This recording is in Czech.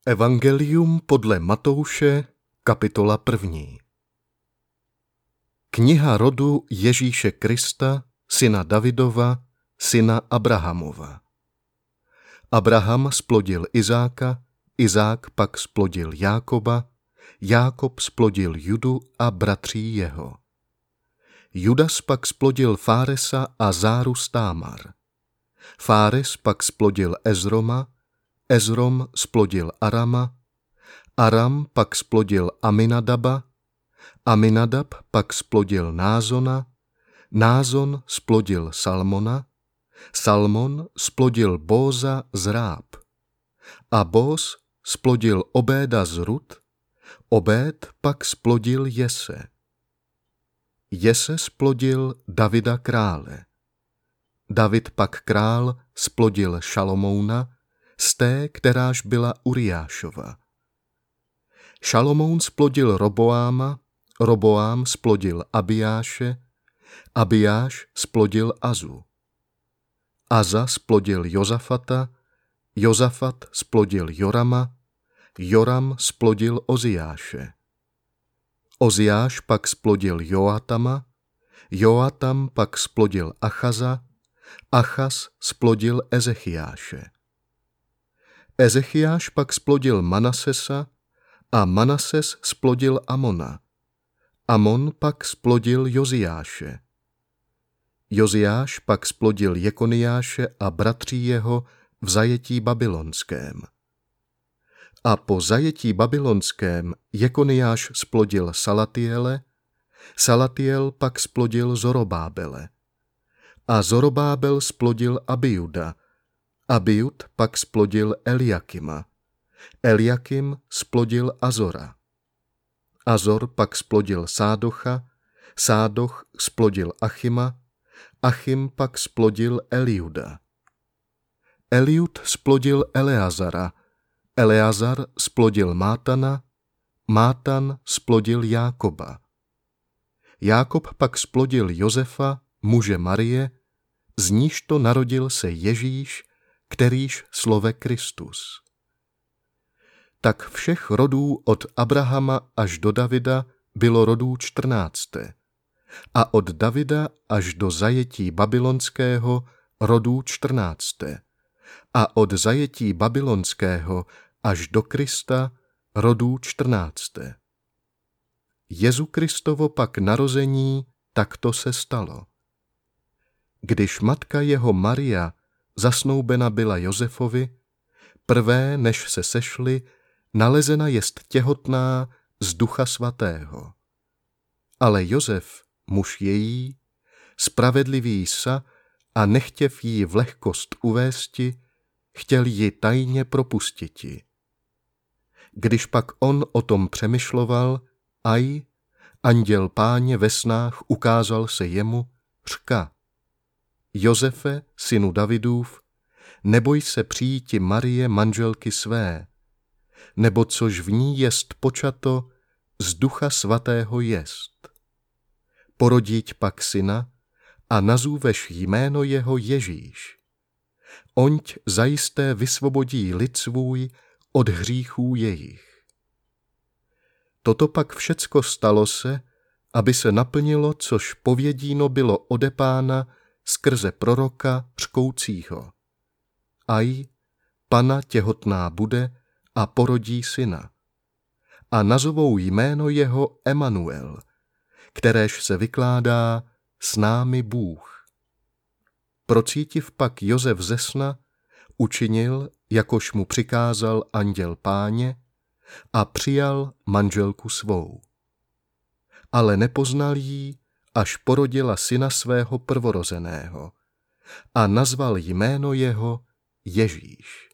Evangelium podle Matouše, kapitola 1. Kniha rodu Ježíše Krista, syna Davidova, syna Abrahamova. Abraham splodil Izáka, Izák pak splodil Jákoba, Jákob splodil Judu a bratří jeho. Judas pak splodil Fáresa a Záru s Támar. Fáres pak splodil Ezroma, Ezrom splodil Arama, Aram pak splodil Aminadaba, Aminadab pak splodil Názona, Názon splodil Salmona, Salmon splodil Bóza z Ráb, a Bóz splodil Obéda z Rut, Obéd pak splodil Jese. Jese splodil Davida krále. David pak král splodil Šalomouna, z té, kteráž byla Uriášova. Šalomoun splodil Roboáma, Roboám splodil Abijáše, Abijáš splodil Azu. Aza splodil Jozafata, Jozafat splodil Jorama, Joram splodil Oziáše. Oziáš pak splodil Joatama, Joatam pak splodil Achaza, Achaz splodil Ezechiáše. Ezechiáš pak splodil Manasesa a Manases splodil Amona. Amon pak splodil Joziáše. Joziáš pak splodil Jekoniáše a bratří jeho v zajetí babylonském. A po zajetí babylonském Jekoniáš splodil Salatiele, Salatiel pak splodil Zorobábele. A Zorobábel splodil Abijuda, Abijud pak splodil Eliakima, Eliakim splodil Azora. Azor pak splodil Sádocha, Sádoch splodil Achima, Achim pak splodil Eliuda. Eliud splodil Eleazara, Eleazar splodil Mátana, Mátan splodil Jákoba. Jákob pak splodil Josefa, muže Marie, z níž to narodil se Ježíš, kterýž slove Kristus. Tak všech rodů od Abrahama až do Davida bylo rodů 14. A od Davida až do zajetí babylonského rodů 14. A od zajetí babylonského až do Krista rodů 14. Jezu Kristovo pak narození takto se stalo. Když matka jeho Maria zasnoubena byla Josefovi, prvé, než se sešli, nalezena jest těhotná z Ducha Svatého. Ale Josef, muž její, spravedlivý sa a nechtěv jí v lehkost uvésti, chtěl ji tajně propustiti. Když pak on o tom přemýšloval, aj, anděl Páně ve snách ukázal se jemu, řka: Josefe, synu Davidův, neboj se přijíti Marie, manželky své, nebo což v ní jest počato, z Ducha Svatého jest. Porodíť pak syna a nazůveš jméno jeho Ježíš. Oňť zajisté vysvobodí lid svůj od hříchů jejich. Toto pak všecko stalo se, aby se naplnilo, což povědíno bylo ode Pána skrze proroka řkoucího: Aj, Pana těhotná bude a porodí syna. A nazovou jméno jeho Emanuel, kteréž se vykládá s námi Bůh. Procítiv pak Josef ze sna, učinil, jakož mu přikázal anděl Páně, a přijal manželku svou. Ale nepoznal jí, až porodila syna svého prvorozeného, a nazval jméno jeho Ježíš.